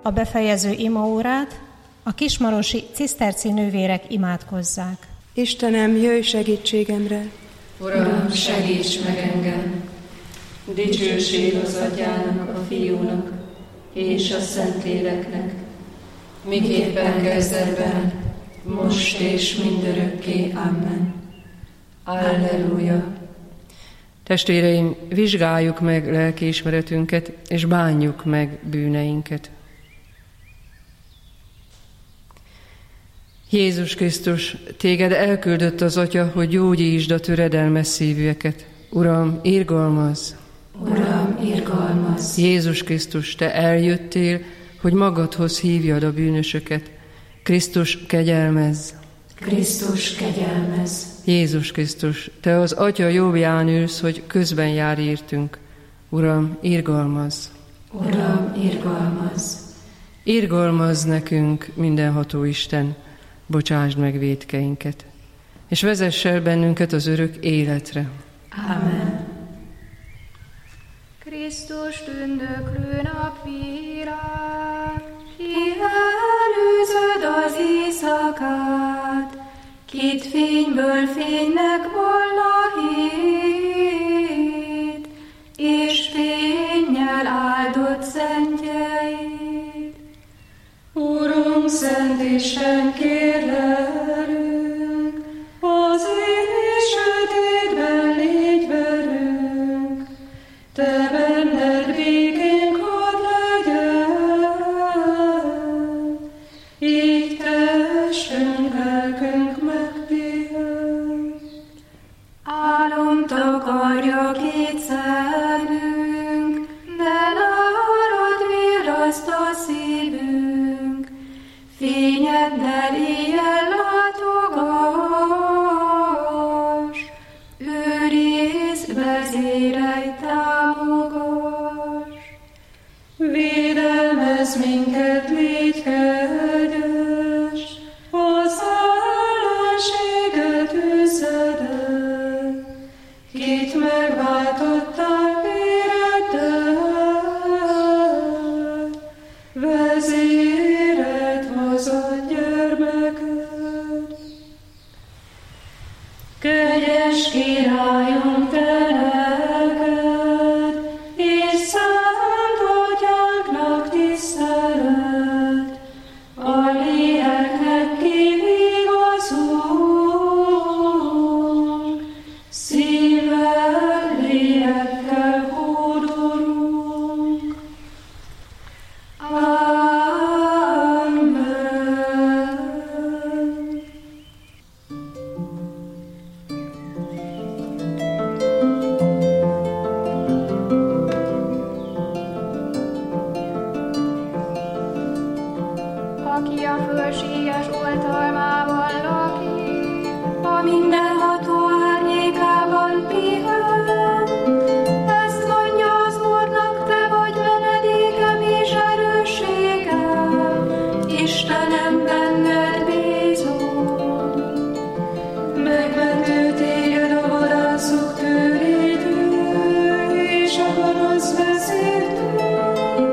a befejező imaórát, a kismarosi ciszterci nővérek imádkozzák. Istenem, jöjj segítségemre! Uram, segíts meg engem! Dicsőség az Atyának, a Fiúnak és a Szentléleknek, miképpen kezdetben, most és mindörökké. Amen. Alleluja! Testvéreim, vizsgáljuk meg lelkiismeretünket, és bánjuk meg bűneinket. Jézus Krisztus, téged elküldött az Atya, hogy gyógyítsd a töredelmes szívűeket. Uram, irgalmazz! Uram, irgalmazz! Jézus Krisztus, te eljöttél, hogy magadhoz hívjad a bűnösöket. Krisztus, kegyelmezz! Krisztus, kegyelmezz! Jézus Krisztus, te az Atya jobbján ülsz, hogy közben jár értünk. Uram, irgalmazz! Uram, irgalmazz! Irgalmazz nekünk, mindenható Isten, bocsásd meg vétkeinket, és vezess el bennünket az örök életre. Amen. Krisztus tündöklő napvirá, ki előzöd az éjszakát, kit fényből fénynek volna hét, és fénnyel áldott szentjeid. Urunk, Szent Isten, kérlelünk, az éjs sötétben légy velünk, te benned békénk hadd legyen, így testünk, lelkünk megpihen. Álom takarja két szemünk, de nálad virraszt a szívünk, fényeddel éjjel látogass, őrizd, vezérelj, támogass. Védelmezz minket, légy kegyes, az ellenséget űzed el, kit megváltottál véreddel, vezéred hozott gyermeked. Kegyes Királyunk, te lelked, és Szent Atyánknak tisztelet, a léleknek kivigazunk, szívvel, lélekkel hódolunk. Amen. Aki a fölséges oltalmában lakik, a mindenható árnyékában pihen. Ezt mondja az Úrnak, te vagy menedékem és erősségem, Istenem, benned bízom. Megmentő téged a vadászok tőrétől, és a gonosz vezértől.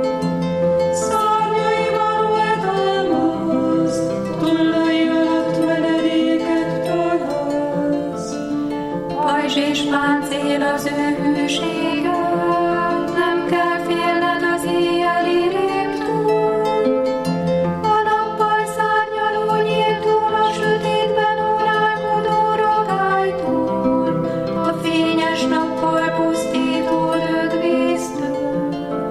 Szárnyaiban oltalmaz, tollai alatt menedéket találsz. Pajzs és páncél az ő hűsége, nem kell félned az éjjeli rémtől. A nappal szárnyaló nyíltól, a sötétben órálkodó ragálytól, a fényes nappal pusztító dögvésztől.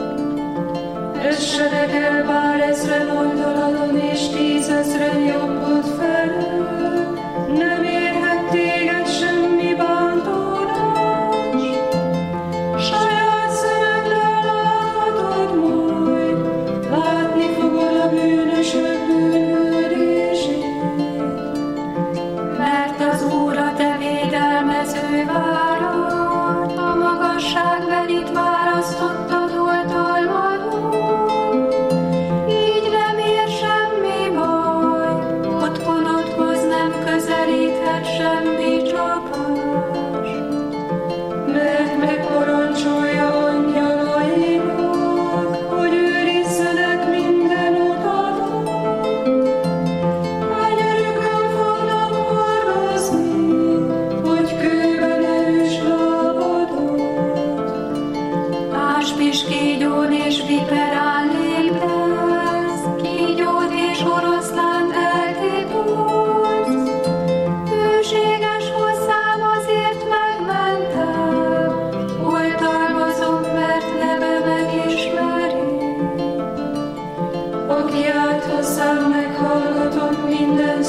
Essenek el bár ezren oldaladon, és 10 000 jobbod felől, nem érhet téged semmi bántódás. Saját szemeddel láthatod majd, látni fogod a bűnösök bűnhődését. Mert az Úr a te védelmező várad, a magasságbelit választottad oltalmadon. Így nem ér semmi baj, otthonodhoz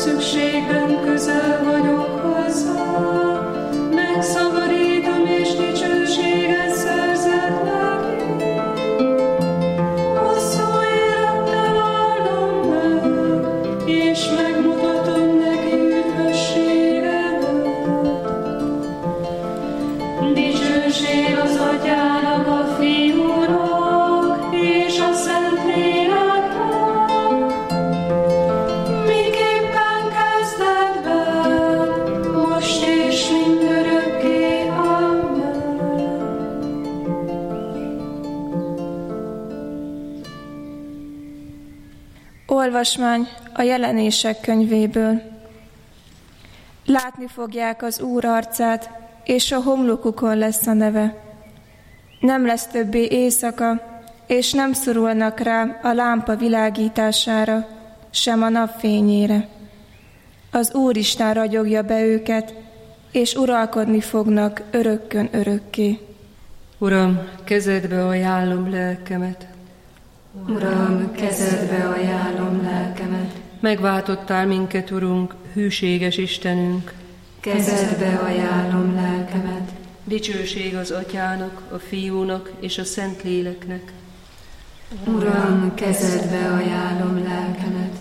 szükségben közel vagyok hozzá, megszabadítom és dicsőséget szerzett neki. Hosszú élettel áldom meg, és megmutatom neki üdvösségemet. Dicsőség az Atyának, a Fiúnak és a Szentléleknek, miképpen kezdetben, most és mindörökké. Amen. Olvasmány a Jelenések könyvéből. Látni fogják az Úr arcát, és a homlokukon lesz a neve. Nem lesz többé éjszaka, és nem szorulnak rá a lámpa világítására, sem a napfényére. Az Úristen ragyogja be őket, és uralkodni fognak örökkön örökké. Uram, kezedbe ajánlom lelkemet. Uram, kezedbe ajánlom lelkemet. Megváltottál minket, Urunk, hűséges Istenünk. Kezedbe ajánlom lelkemet. Dicsőség az Atyának, a Fiúnak és a Szentléleknek. Uram, kezedbe ajánlom lelkemet.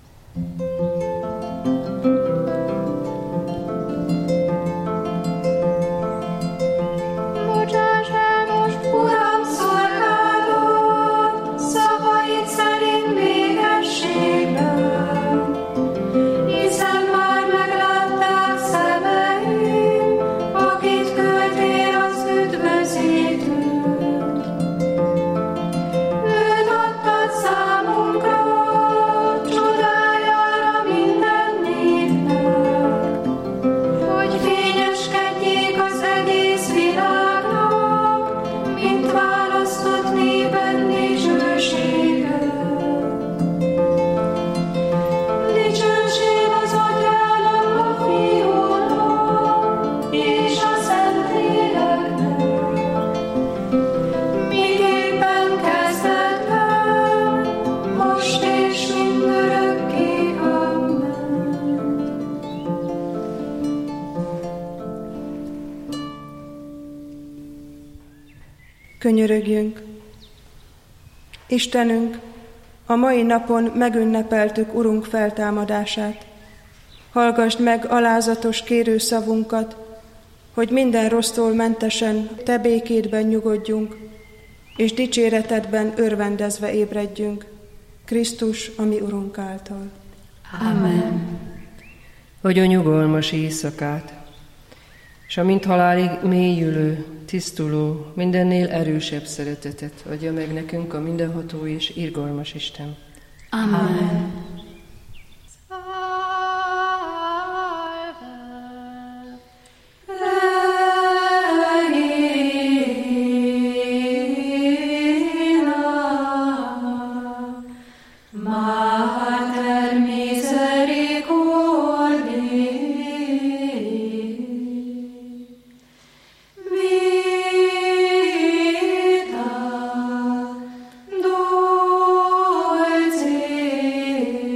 Bocsáss el most, Uram, szolgálod, szavaid szerint békességben, hiszen már meglátták szemeim, akit küldtél az üdvözítőt. Őt adtad számunkra, csodájára minden népnek, hogy fényeskedjék az egész világnak, mint választott népen dicsősége. Dicsőség az Atyának, a Fiúnak és a Szentléleknek, miképpen kezdetben, most és mindörökké. Amen. Könyörögjünk! Istenünk, a mai napon megünnepeltük Urunk feltámadását. Hallgasd meg alázatos kérőszavunkat, hogy minden rossztól mentesen Te békédben nyugodjunk, és dicséretedben örvendezve ébredjünk, Krisztus, a mi Urunk által. Amen. Adj a nyugalmas éjszakát, és a mint halálig mélyülő, tisztuló, mindennél erősebb szeretetet adja meg nekünk a mindenható és irgalmas Isten. Amen. Mater misericordiae, vita dulcis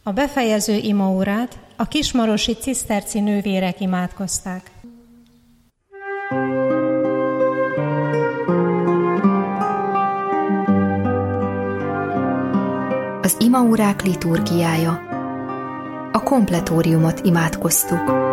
A befejező imaórát a kismarosi ciszterci nővérek imádkozták. Az imaórák liturgiája. A kompletóriumot imádkoztuk.